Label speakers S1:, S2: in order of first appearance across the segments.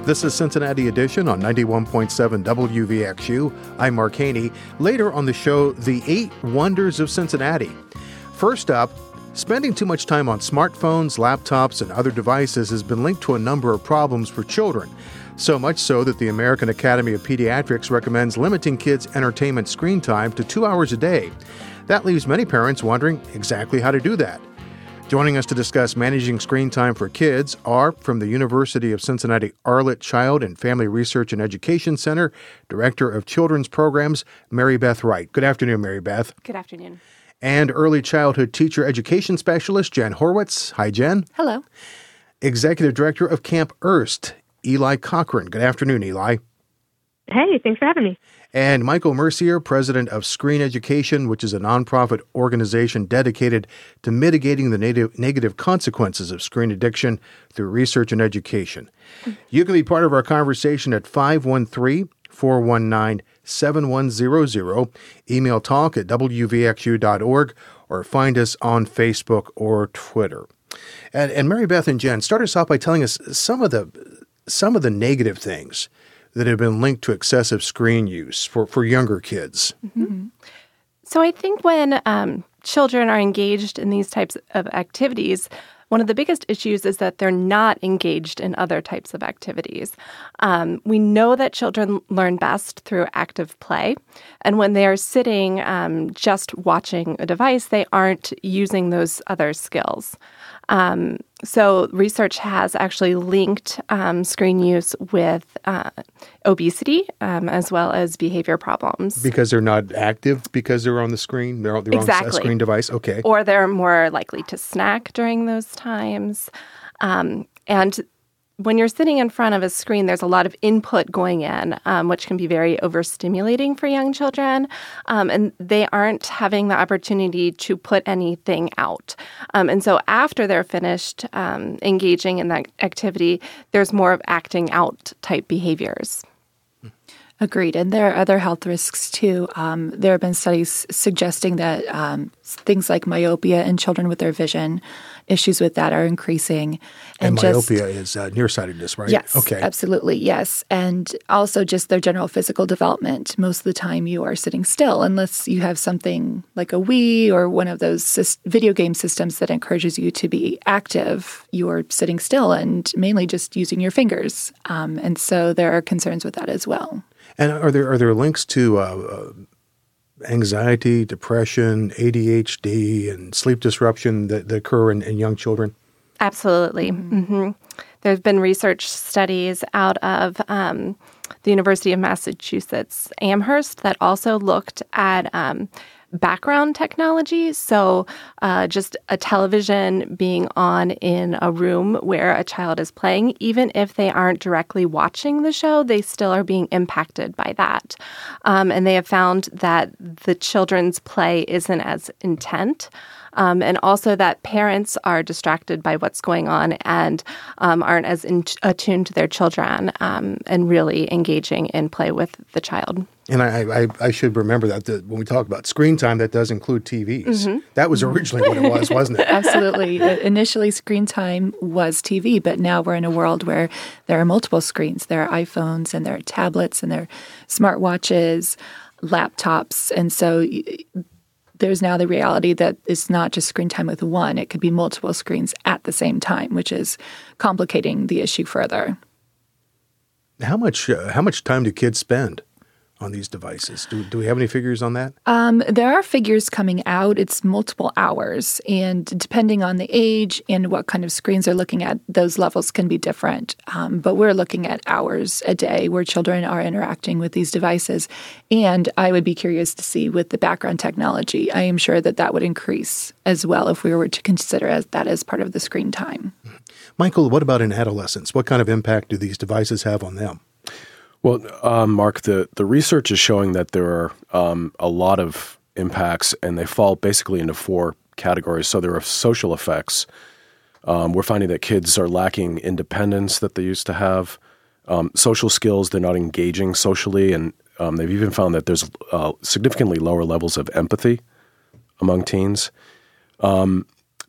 S1: This is Cincinnati Edition on 91.7 WVXU. I'm Mark Haney. Later on the show, the 8 wonders of Cincinnati. First up, spending too much time on smartphones, laptops, and other devices has been linked to a number of problems for children. So much so that the American Academy of Pediatrics recommends limiting kids' entertainment screen time to 2 hours a day. That leaves many parents wondering exactly how to do that. Joining us to discuss managing screen time for kids are, from the University of Cincinnati Arlett Child and Family Research and Education Center, Director of Children's Programs, Mary Beth Wright. Good afternoon, Mary Beth.
S2: Good afternoon.
S1: And Early Childhood Teacher Education Specialist, Jen Horwitz. Hi, Jen.
S2: Hello.
S1: Executive Director of Camp Erst, Eli Cochran. Good afternoon, Eli.
S3: Hey, thanks for having me.
S1: And Michael Mercier, president of Screen Education, which is a nonprofit organization dedicated to mitigating the negative consequences of screen addiction through research and education. You can be part of our conversation at 513-419-7100, email talk at wvxu.org, or find us on Facebook or Twitter. And Mary Beth and Jen, start us off by telling us some of the negative things that have been linked to excessive screen use for younger kids.
S2: Mm-hmm. So I think when children are engaged in these types of activities, one of the biggest issues is that they're not engaged in other types of activities. We know that children learn best through active play. And when they are sitting just watching a device, they aren't using those other skills. So research has actually linked screen use with obesity as well as behavior problems.
S1: Because they're not active because they're on the screen? They're on a screen device? Okay.
S2: Or they're more likely to snack during those times. And when you're sitting in front of a screen, there's a lot of input going in, which can be very overstimulating for young children, and they aren't having the opportunity to put anything out. And so after they're finished engaging in that activity, there's more of acting out type behaviors.
S4: Agreed. And there are other health risks, too. There have been studies suggesting that things like myopia in children with their vision, issues with that are increasing.
S1: And myopia is nearsightedness, right?
S4: Yes,
S1: okay.
S4: Absolutely, yes. And also just their general physical development. Most of the time you are sitting still unless you have something like a Wii or one of those video game systems that encourages you to be active. You are sitting still and mainly just using your fingers. And so there are concerns with that as well.
S1: And are there links to anxiety, depression, ADHD, and sleep disruption that occur in young children?
S2: Absolutely. Mm-hmm. There have been research studies out of the University of Massachusetts Amherst that also looked at background technology. So just a television being on in a room where a child is playing, even if they aren't directly watching the show, they still are being impacted by that. And they have found that the children's play isn't as intent. And also that parents are distracted by what's going on and aren't as attuned to their children and really engaging in play with the child.
S1: And I should remember that when we talk about screen time, that does include TVs. Mm-hmm. That was originally what it was, wasn't it?
S4: Absolutely. Initially, screen time was TV, but now we're in a world where there are multiple screens. There are iPhones and there are tablets and there are smartwatches, laptops. And so there's now the reality that it's not just screen time with one. It could be multiple screens at the same time, which is complicating the issue further.
S1: How much time do kids spend on these devices? Do we have any figures on that?
S4: There are figures coming out. It's multiple hours. And depending on the age and what kind of screens they're looking at, those levels can be different. But we're looking at hours a day where children are interacting with these devices. And I would be curious to see with the background technology, I am sure that would increase as well if we were to consider that as part of the screen time.
S1: Michael, what about in adolescents? What kind of impact do these devices have on them?
S5: Well, Mark, the research is showing that there are a lot of impacts, and they fall basically into 4 categories. So there are social effects. We're finding that kids are lacking independence that they used to have. Social skills, they're not engaging socially, and they've even found that there's significantly lower levels of empathy among teens.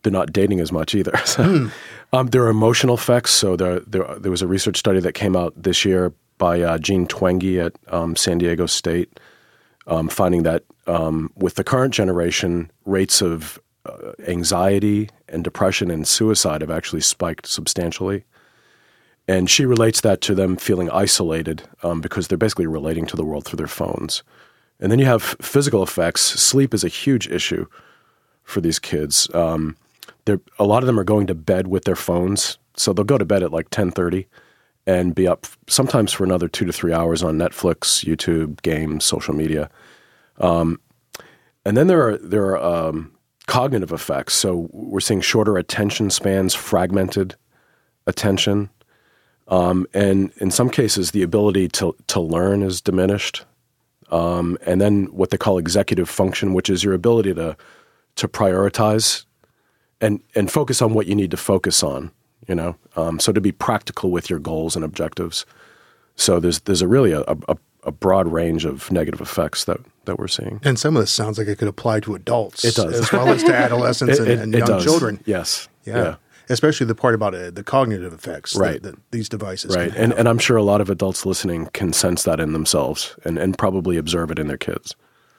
S5: they're not dating as much either. So, there are emotional effects. So there was a research study that came out this year by Jean Twenge at San Diego State, finding that with the current generation, rates of anxiety and depression and suicide have actually spiked substantially. And she relates that to them feeling isolated because they're basically relating to the world through their phones. And then you have physical effects. Sleep is a huge issue for these kids. A lot of them are going to bed with their phones. So they'll go to bed at like 10:30 and be up sometimes for another 2 to 3 hours on Netflix, YouTube, games, social media. And then there are cognitive effects. So we're seeing shorter attention spans, fragmented attention. And in some cases, the ability to learn is diminished. And then what they call executive function, which is your ability to prioritize and focus on what you need to focus on, so to be practical with your goals and objectives. So there's a broad range of negative effects that we're seeing.
S1: And some of this sounds like it could apply to adults.
S5: It does.
S1: As well as to adolescents and young children.
S5: Yes.
S1: Yeah. Especially the part about the cognitive effects that these devices
S5: right.
S1: can have.
S5: And I'm sure a lot of adults listening can sense that in themselves and probably observe it in their kids.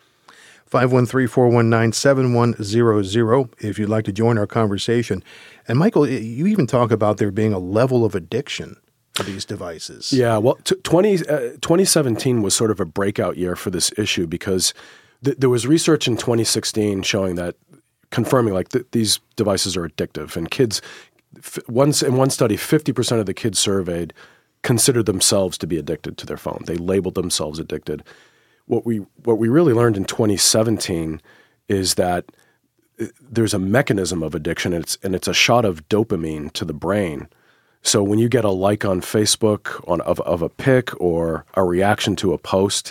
S1: 513-419-7100 if you'd like to join our conversation. And Michael, you even talk about there being a level of addiction for these devices.
S5: Yeah, well, 2017 was sort of a breakout year for this issue because there was research in 2016 showing that, confirming like these devices are addictive. And kids, in one study, 50% of the kids surveyed considered themselves to be addicted to their phone. They labeled themselves addicted. What we really learned in 2017 is that there's a mechanism of addiction, and it's a shot of dopamine to the brain. So when you get a like on Facebook of a pic or a reaction to a post,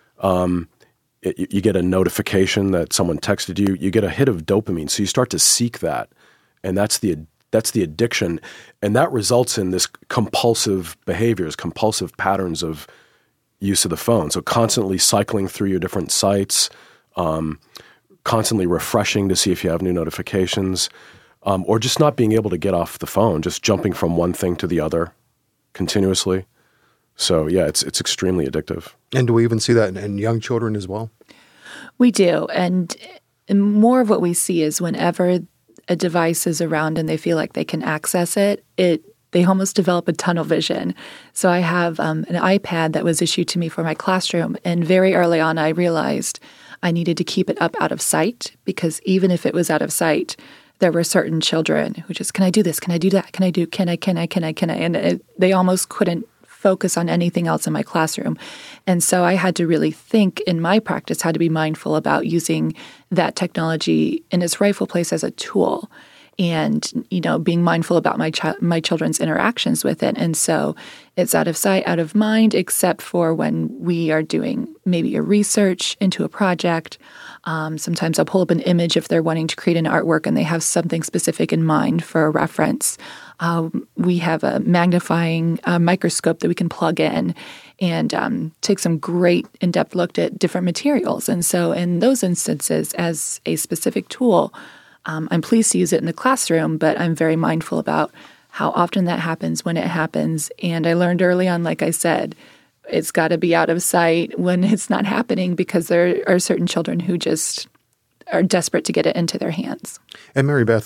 S5: you get a notification that someone texted you. You get a hit of dopamine, so you start to seek that, and that's the addiction, and that results in this compulsive behaviors, compulsive patterns of use of the phone. So constantly cycling through your different sites, constantly refreshing to see if you have new notifications, or just not being able to get off the phone, just jumping from one thing to the other continuously. So yeah, it's extremely addictive.
S1: And do we even see that in young children as well?
S4: We do. And more of what we see is whenever a device is around and they feel like they can access it, they almost develop a tunnel vision. So I have an iPad that was issued to me for my classroom, and very early on I realized I needed to keep it up out of sight, because even if it was out of sight, there were certain children who just, can I do this? Can I do that? Can I? And they almost couldn't focus on anything else in my classroom. And so I had to really think in my practice how to be mindful about using that technology in its rightful place as a tool. And, being mindful about my children's interactions with it. And so it's out of sight, out of mind, except for when we are doing maybe a research into a project. Sometimes I'll pull up an image if they're wanting to create an artwork and they have something specific in mind for a reference. We have a magnifying microscope that we can plug in and take some great in-depth look at different materials. And so in those instances, as a specific tool, I'm pleased to use it in the classroom, but I'm very mindful about how often that happens, when it happens. And I learned early on, like I said, it's got to be out of sight when it's not happening, because there are certain children who just are desperate to get it into their hands.
S1: And Mary Beth,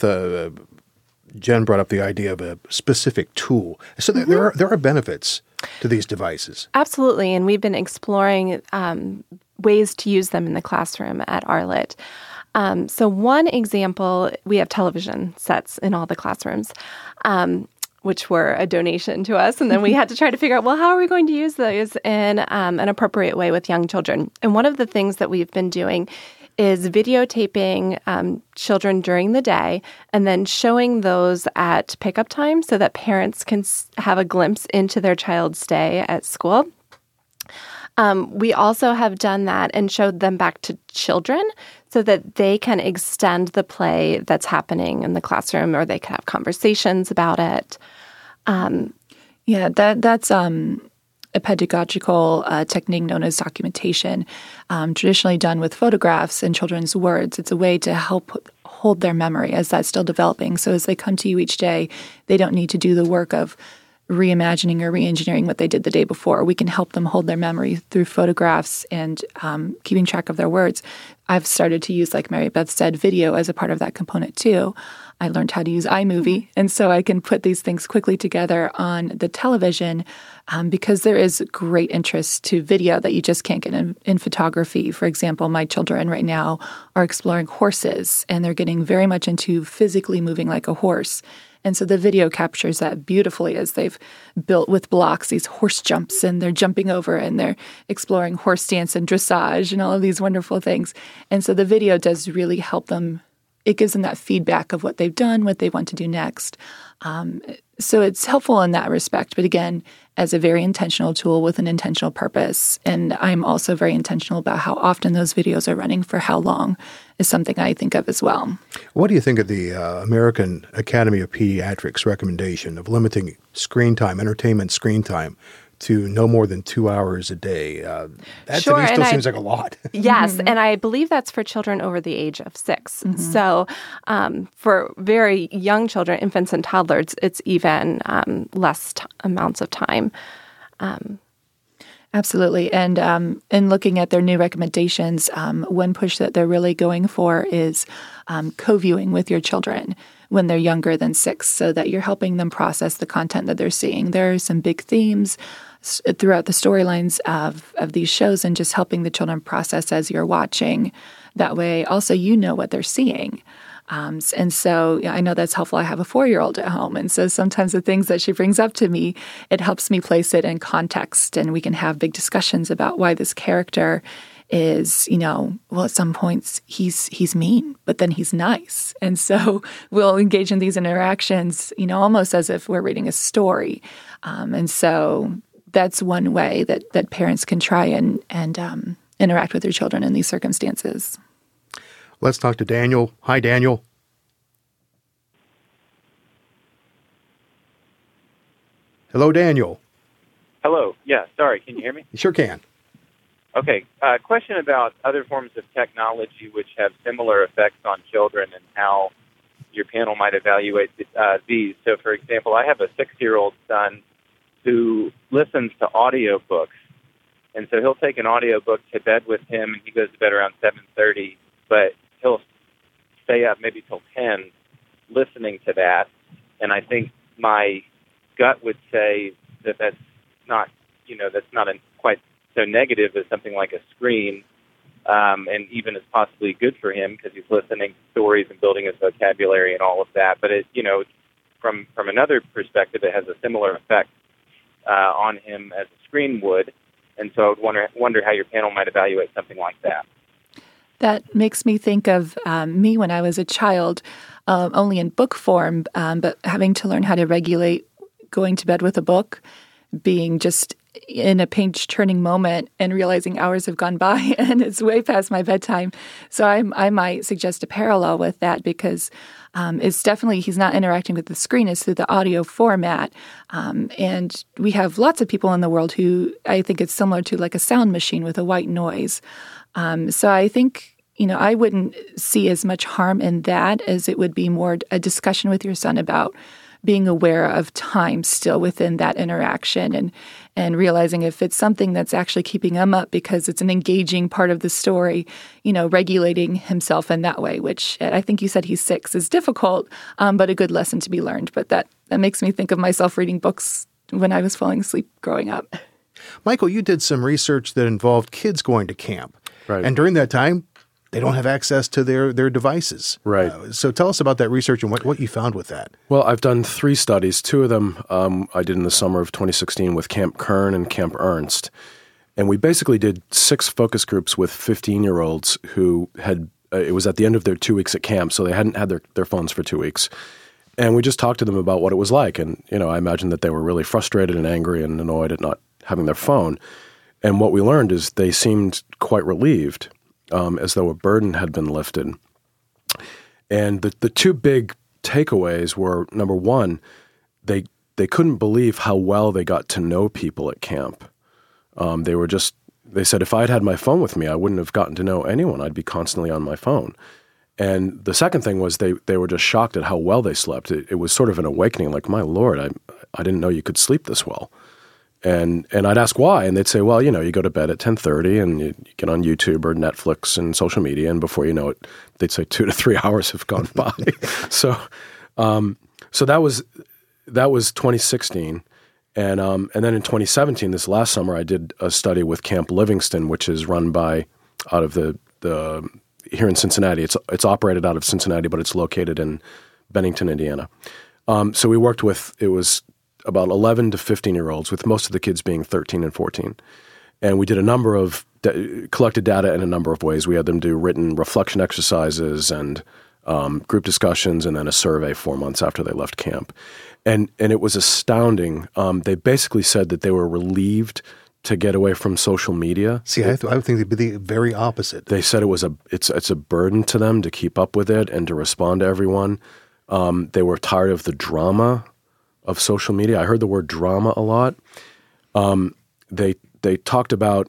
S1: Jen brought up the idea of a specific tool. So there are benefits to these devices.
S2: Absolutely. And we've been exploring ways to use them in the classroom at Arlit. So one example, we have television sets in all the classrooms, which were a donation to us. And then we had to try to figure out, well, how are we going to use those in an appropriate way with young children? And one of the things that we've been doing is videotaping children during the day and then showing those at pickup time so that parents can have a glimpse into their child's day at school. We also have done that and showed them back to children so that they can extend the play that's happening in the classroom, or they can have conversations about it.
S4: That's a pedagogical technique known as documentation, traditionally done with photographs and children's words. It's a way to help hold their memory as that's still developing. So as they come to you each day, they don't need to do the work of reimagining or re-engineering what they did the day before. We can help them hold their memory through photographs and keeping track of their words. I've started to use, like Mary Beth said, video as a part of that component too. I learned how to use iMovie, and so I can put these things quickly together on the television because there is great interest to video that you just can't get in photography. For example, my children right now are exploring horses, and they're getting very much into physically moving like a horse. And so the video captures that beautifully as they've built with blocks these horse jumps, and they're jumping over and they're exploring horse stance and dressage and all of these wonderful things. And so the video does really help them. It gives them that feedback of what they've done, what they want to do next. So it's helpful in that respect. But again, as a very intentional tool with an intentional purpose. And I'm also very intentional about how often those videos are running for how long is something I think of as well.
S1: What do you think of the American Academy of Pediatrics recommendation of limiting screen time, entertainment screen time, to no more than 2 hours a day? That to me still seems like a lot.
S2: Yes, and I believe that's for children over the age of 6. Mm-hmm. So for very young children, infants and toddlers, it's even less amounts of time.
S4: Absolutely. And in looking at their new recommendations, one push that they're really going for is co-viewing with your children when they're younger than 6, so that you're helping them process the content that they're seeing. There are some big themes throughout the storylines of these shows, and just helping the children process as you're watching. That way, also, you know what they're seeing. And so I know that's helpful. I have a 4-year-old at home. And so sometimes the things that she brings up to me, it helps me place it in context, and we can have big discussions about why this character is, well, at some points he's mean, but then he's nice. And so we'll engage in these interactions, almost as if we're reading a story. And so that's one way that parents can try and interact with their children in these circumstances.
S1: Let's talk to Daniel. Hi, Daniel. Hello, Daniel.
S6: Hello. Yeah, sorry. Can you hear me?
S1: Sure can.
S6: Okay. Question about other forms of technology which have similar effects on children and how your panel might evaluate these. So, for example, I have a 6-year-old son who listens to audiobooks. And so he'll take an audiobook to bed with him, and he goes to bed around 7:30, but he'll stay up maybe till 10 listening to that. And I think my gut would say that that's not quite so negative as something like a screen, and even is possibly good for him because he's listening to stories and building his vocabulary and all of that. But from another perspective, it has a similar effect on him as a screen would. And so I would wonder how your panel might evaluate something like that.
S4: That makes me think of me when I was a child, only in book form, but having to learn how to regulate going to bed with a book, being just in a page-turning moment and realizing hours have gone by and it's way past my bedtime. So I might suggest a parallel with that, because it's definitely, he's not interacting with the screen, it's through the audio format. And we have lots of people in the world who I think it's similar to like a sound machine with a white noise. So I think, I wouldn't see as much harm in that as it would be more a discussion with your son about being aware of time still within that interaction, and realizing if it's something that's actually keeping him up because it's an engaging part of the story, regulating himself in that way, which I think you said he's 6, is difficult, but a good lesson to be learned. But that makes me think of myself reading books when I was falling asleep growing up.
S1: Michael, you did some research that involved kids going to camp.
S5: Right.
S1: And during that time, they don't have access to their devices.
S5: Right.
S1: So tell us about that research and what you found with that.
S5: Well, I've done 3 studies. 2 of them I did in the summer of 2016 with Camp Kern and Camp Ernst. And we basically did 6 focus groups with 15-year-olds who had, it was at the end of their 2 weeks at camp, so they hadn't had their phones for 2 weeks. And we just talked to them about what it was like. And, I imagine that they were really frustrated and angry and annoyed at not having their phone. And what we learned is they seemed quite relieved, as though a burden had been lifted. And the 2 big takeaways were, number one, they couldn't believe how well they got to know people at camp. They said, if I had had my phone with me, I wouldn't have gotten to know anyone. I'd be constantly on my phone. And the second thing was they were just shocked at how well they slept. It was sort of an awakening, like, my Lord, I didn't know you could sleep this well. And I'd ask why, and they'd say, well, you go to bed at 10:30 and you get on YouTube or Netflix and social media, and before you know it, they'd say 2 to 3 hours have gone by. So that was 2016, and then in 2017, this last summer, I did a study with Camp Livingston, which is run by out of the here in Cincinnati. It's operated out of Cincinnati, but it's located in Bennington, Indiana. So we worked with, it was about 11 to 15-year-olds, with most of the kids being 13 and 14. And we did a number of, collected data in a number of ways. We had them do written reflection exercises and group discussions, and then a survey 4 months after they left camp. And it was astounding. They basically said that they were relieved to get away from social media.
S1: See, I would think they'd be the very opposite.
S5: They said it's a burden to them to keep up with it and to respond to everyone. They were tired of the drama of social media. I heard the word drama a lot. They talked about.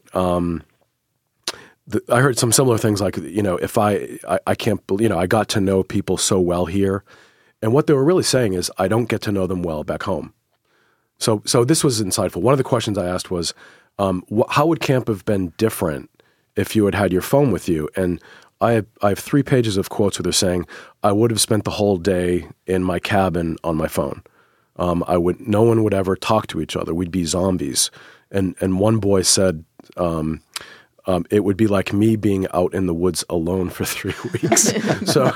S5: I heard some similar things like, if I can't believe, I got to know people so well here, and what they were really saying is, I don't get to know them well back home. So this was insightful. One of the questions I asked was, how would camp have been different if you had had your phone with you? And I have 3 pages of quotes where they're saying, I would have spent the whole day in my cabin on my phone. No one would ever talk to each other. We'd be zombies. And one boy said, it would be like me being out in the woods alone for 3 weeks. So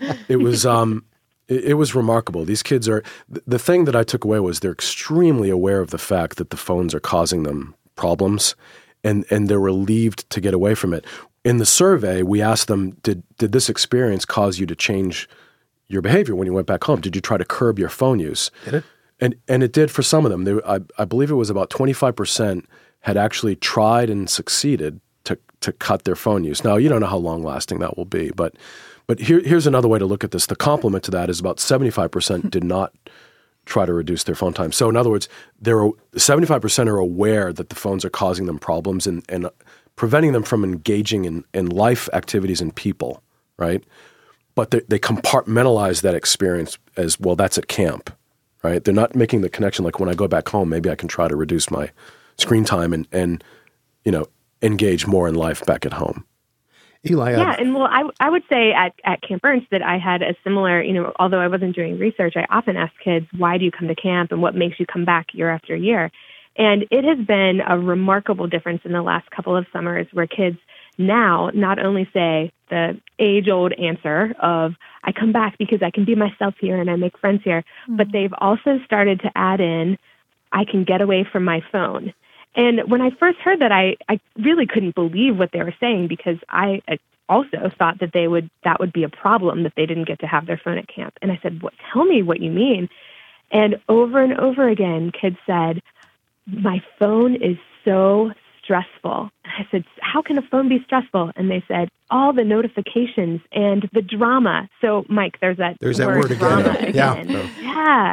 S5: it was remarkable. These kids are, the thing that I took away was they're extremely aware of the fact that the phones are causing them problems, and they're relieved to get away from it. In the survey, we asked them, did this experience cause you to change your behavior when you went back home? Did you try to curb your phone use?
S1: Did it?
S5: And it did for some of them. I believe it was about 25% had actually tried and succeeded to cut their phone use. Now, you don't know how long-lasting that will be, but here's another way to look at this. The complement to that is about 75% did not try to reduce their phone time. So in other words, 75% are aware that the phones are causing them problems and preventing them from engaging in life activities and people, right? But they compartmentalize that experience as, well, that's at camp, right? They're not making the connection like, when I go back home, maybe I can try to reduce my screen time and engage more in life back at home.
S1: Eli.
S3: Yeah, and well, I would say at Camp Ernst that I had a similar, although I wasn't doing research, I often ask kids, why do you come to camp and what makes you come back year after year? And it has been a remarkable difference in the last couple of summers where kids now not only say the age-old answer of, I come back because I can be myself here and I make friends here, but they've also started to add in, I can get away from my phone. And when I first heard that, I really couldn't believe what they were saying, because I also thought that that would be a problem, that they didn't get to have their phone at camp. And I said, tell me what you mean. And over again, kids said, my phone is so stressful. And I said, how can a phone be stressful? And they said, all the notifications and the drama. So, Mike, there's that word drama again. Yeah.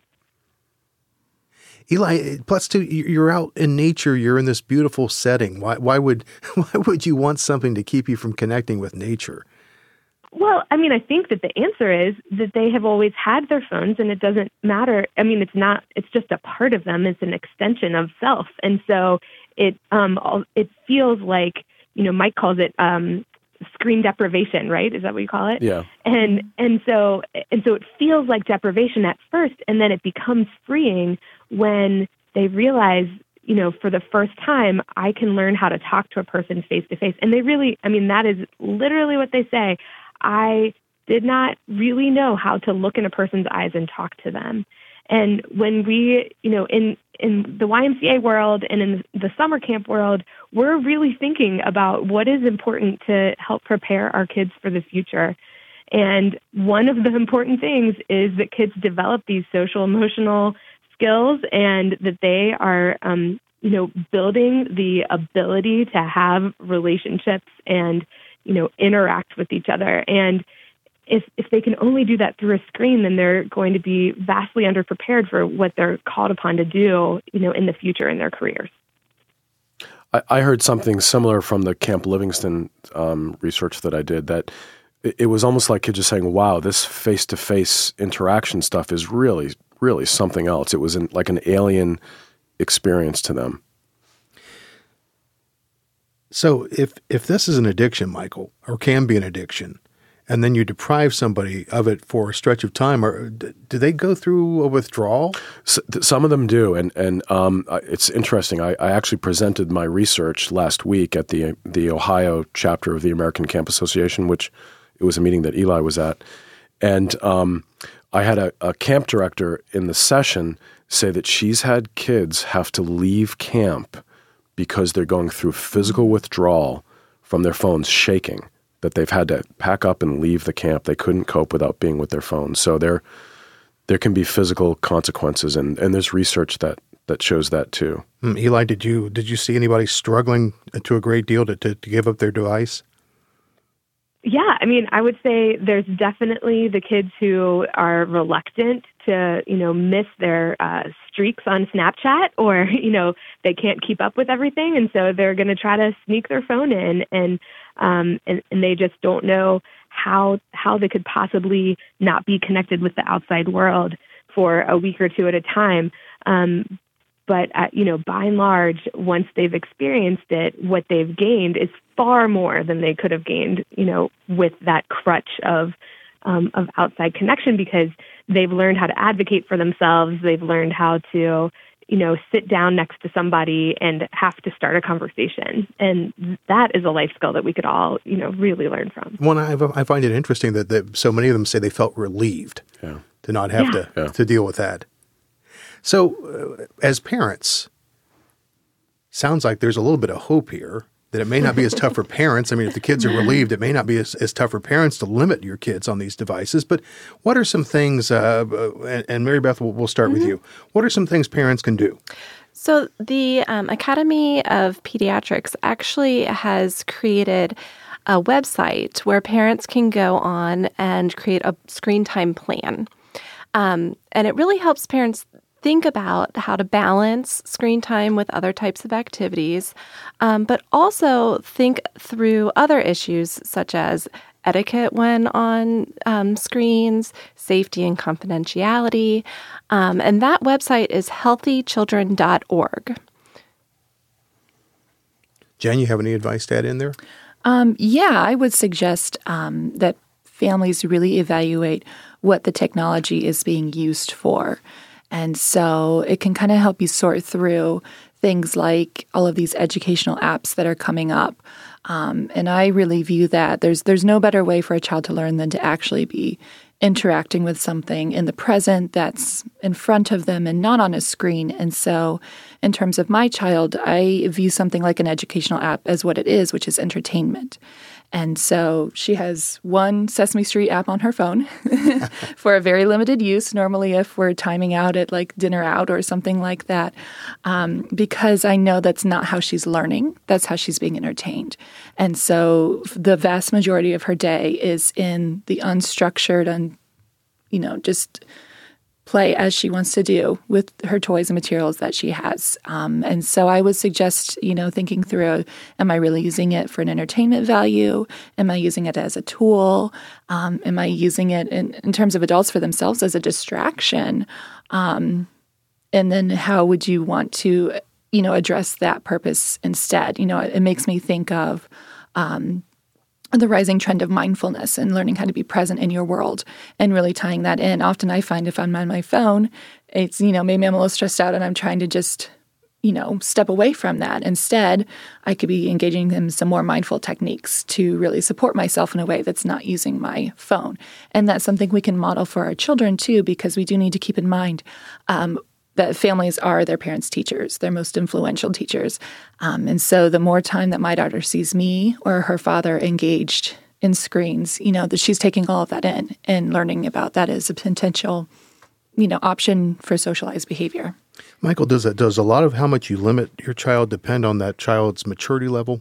S1: Eli, plus too, you're out in nature. You're in this beautiful setting. Why would you want something to keep you from connecting with nature?
S3: Well, I mean, I think that the answer is that they have always had their phones, and it doesn't matter. I mean, it's just a part of them. It's an extension of self. And so it feels like, Mike calls it screen deprivation, right? Is that what you call it?
S5: Yeah.
S3: And so it feels like deprivation at first, and then it becomes freeing when they realize, for the first time, I can learn how to talk to a person face to face. And they really, that is literally what they say. I did not really know how to look in a person's eyes and talk to them. And when we, in the YMCA world and in the summer camp world, we're really thinking about what is important to help prepare our kids for the future. And one of the important things is that kids develop these social emotional skills, and that they are, building the ability to have relationships and, interact with each other. And if they can only do that through a screen, then they're going to be vastly underprepared for what they're called upon to do, in the future in their careers.
S5: I heard something similar from the Camp Livingston research that I did, that it was almost like kids just saying, wow, this face-to-face interaction stuff is really, really something else. It was like an alien experience to them.
S1: So if this is an addiction, Michael, or can be an addiction, and then you deprive somebody of it for a stretch of time, or do they go through a withdrawal?
S5: Some of them do, and it's interesting. I actually presented my research last week at the Ohio chapter of the American Camp Association, which it was a meeting that Eli was at. And I had a camp director in the session say that she's had kids have to leave camp because they're going through physical withdrawal from their phones, shaking, that they've had to pack up and leave the camp. They couldn't cope without being with their phones. So there can be physical consequences, and there's research that shows that too.
S1: Eli, did you see anybody struggling to a great deal to give up their device?
S3: Yeah, I mean, I would say there's definitely the kids who are reluctant to, miss their streaks on Snapchat, or, they can't keep up with everything. And so they're going to try to sneak their phone in, and they just don't know how they could possibly not be connected with the outside world for a week or two at a time. But, by and large, once they've experienced it, what they've gained is far more than they could have gained, with that crutch of outside connection, because they've learned how to advocate for themselves. They've learned how to, sit down next to somebody and have to start a conversation. And that is a life skill that we could all, really learn from.
S1: Well, I find it interesting that so many of them say they felt relieved to not have to deal with that. So, as parents, sounds like there's a little bit of hope here that it may not be as tough for parents. I mean, if the kids are relieved, it may not be as tough for parents to limit your kids on these devices. But what are some things, and Mary Beth, we'll start with you. What are some things parents can do?
S2: So the Academy of Pediatrics actually has created a website where parents can go on and create a screen time plan. And it really helps parents think about how to balance screen time with other types of activities, but also think through other issues such as etiquette when on screens, safety and confidentiality. And that website is healthychildren.org.
S1: Jen, you have any advice to add in there?
S4: I would suggest that families really evaluate what the technology is being used for. And so it can kind of help you sort through things like all of these educational apps that are coming up. And I really view that there's no better way for a child to learn than to actually be interacting with something in the present that's in front of them and not on a screen. And so in terms of my child, I view something like an educational app as what it is, which is entertainment. And so she has one Sesame Street app on her phone for a very limited use, normally if we're timing out at like dinner out or something like that, because I know that's not how she's learning. That's how she's being entertained. And so the vast majority of her day is in the unstructured and, just play as she wants to do with her toys and materials that she has. And so I would suggest, thinking through, am I really using it for an entertainment value? Am I using it as a tool? Am I using it in terms of adults for themselves as a distraction? And then how would you want to, address that purpose instead? It makes me think of the rising trend of mindfulness and learning how to be present in your world and really tying that in. Often I find if I'm on my phone, it's, maybe I'm a little stressed out and I'm trying to just, step away from that. Instead, I could be engaging in some more mindful techniques to really support myself in a way that's not using my phone. And that's something we can model for our children too, because we do need to keep in mind that families are their parents' teachers, their most influential teachers. And so the more time that my daughter sees me or her father engaged in screens, that she's taking all of that in and learning about that as a potential, option for socialized behavior.
S1: Michael, does a lot of how much you limit your child depend on that child's maturity level?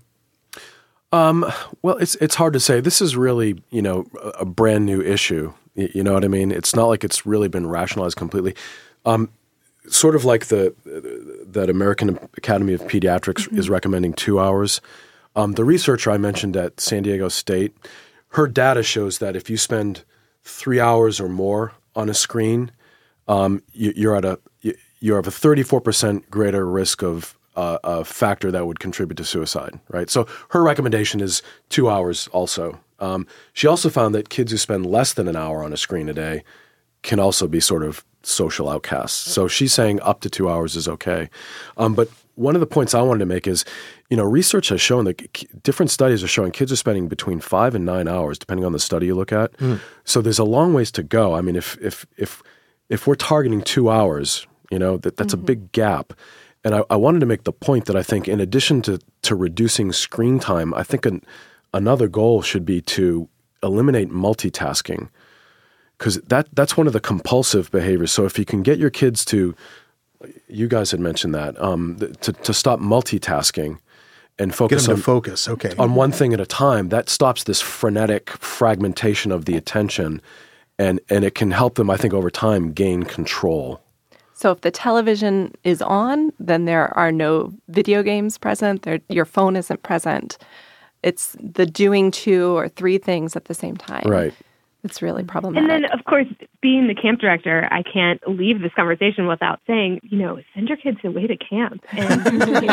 S5: Well, it's hard to say. This is really, a brand new issue. You know what I mean? It's not like it's really been rationalized completely. Sort of like that American Academy of Pediatrics is recommending 2 hours. The researcher I mentioned at San Diego State, her data shows that if you spend 3 hours or more on a screen, you have a 34% greater risk of a factor that would contribute to suicide, right? So her recommendation is 2 hours also. She also found that kids who spend less than an hour on a screen a day can also be sort of social outcasts. So she's saying up to 2 hours is okay. But one of the points I wanted to make is, research has shown that different studies are showing kids are spending between 5 and 9 hours, depending on the study you look at. So there's a long ways to go. I mean, if we're targeting 2 hours, that's a big gap. And I wanted to make the point that I think in addition to reducing screen time, I think another goal should be to eliminate multitasking, because that's one of the compulsive behaviors. So if you can get your kids to, you guys had mentioned that, to stop multitasking and focus on one thing at a time, that stops this frenetic fragmentation of the attention, and it can help them, I think, over time gain control.
S2: So if the television is on, then there are no video games present. Your phone isn't present. It's the doing 2 or 3 things at the same time.
S5: Right.
S2: It's really problematic.
S3: And then, of course, being the camp director, I can't leave this conversation without saying, send your kids away to camp and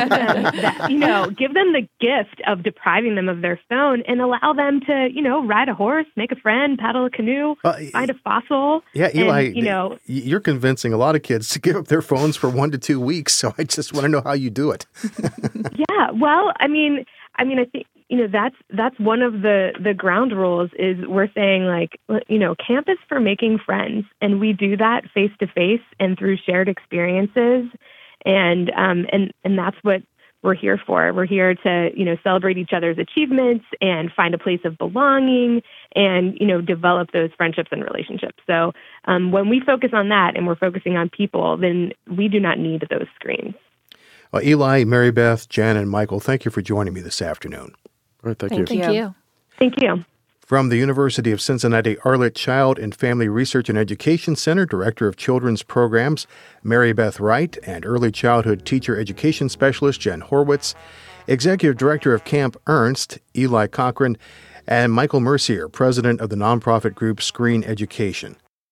S3: give them the gift of depriving them of their phone and allow them to, ride a horse, make a friend, paddle a canoe, find a fossil.
S1: Yeah, Eli, and, you're convincing a lot of kids to give up their phones for 1 to 2 weeks. So I just want to know how you do it.
S3: Yeah, well, I think, that's one of the ground rules is we're saying camp is for making friends, and we do that face to face and through shared experiences, and that's what we're here for. We're here to celebrate each other's achievements and find a place of belonging and develop those friendships and relationships. So when we focus on that and we're focusing on people, then we do not need those screens.
S1: Well, Eli, Mary Beth, Jan, and Michael, thank you for joining me this afternoon.
S5: All right, thank you.
S3: Thank you.
S1: From the University of Cincinnati Arlett Child and Family Research and Education Center, Director of Children's Programs, Mary Beth Wright, and Early Childhood Teacher Education Specialist, Jen Horwitz, Executive Director of Camp Ernst, Eli Cochran, and Michael Mercier, President of the nonprofit group Screen Education.